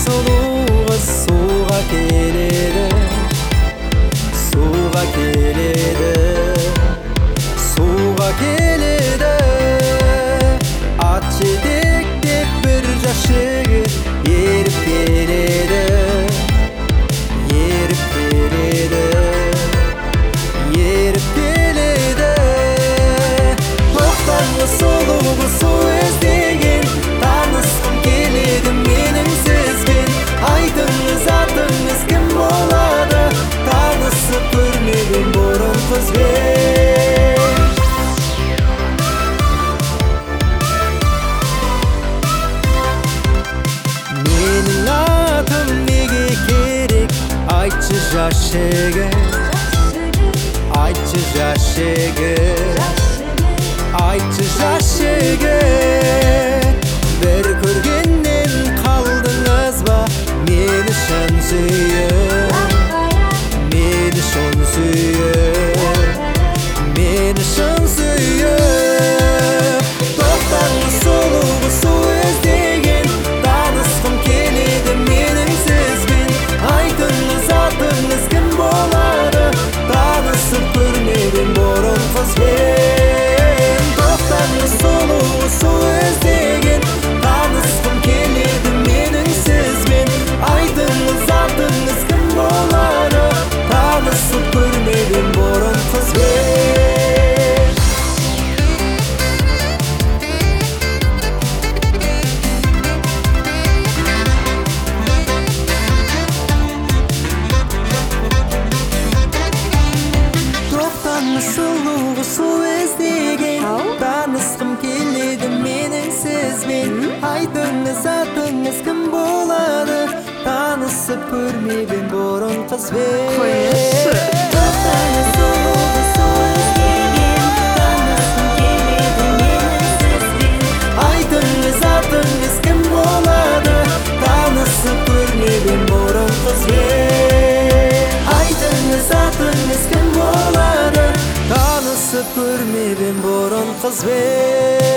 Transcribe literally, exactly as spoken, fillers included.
сұлу қыз суға келеді, суға келеді, суға келеді. Ат жетектеп бір жас жігіт еріп келеді, еріп келеді, еріп келеді. Тоқтаңыз сұлу қыз су іздеген, танысқым келеді менің сізбен. Айтыңыз атыңыз кім болады, танысып көрмеген бұрын қызбен. Менің атым неге керек, айтшы жас жігіт, айтшы жас жігіт, айтшы жас жігіт. Bir көргеннен қалдыңыз ба мені шын сүйіп, мені шын сүйіп, мені шын сүйіп. Тоқтаңыз сұлу қыз су іздеген, танысқым келеді менің сізбен. Айтыңыз атыңыз кім болады, танысып көрмеген бұрын қызбен. Тоқтаңыз сұлу қыз су іздеген, танысқым келеді менің сізбен. Айтыңыз атыңыз кім болады, танысып көрмеген бұрын қызбен. Тоқтаңыз сұлу қыз су іздеген, танысқым келеді менің сізбен. Айтыңыз атыңыз кім болады, танысып көрмеген бұрын қызбен. Тоқтаңыз сұлу қыз су іздеген, танысқым келеді менің сізбен. Айтыңыз атыңыз кім болады, танысып көрмеген бұрын қызбен. Айтыңыз атыңыз кім болады, танысып көрмеген бұрын қызбен.